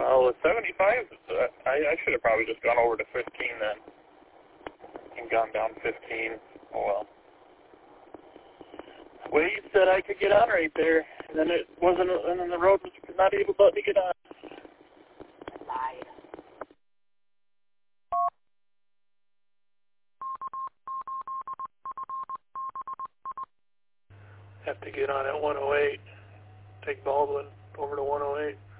Well, with 75, I should have probably just gone over to 15 then. And gone down 15. Oh well. Wade said I could get on right there, and then it wasn't, and then the road was not able to let me get on. Lied. Have to get on at 108. Take Baldwin over to 108.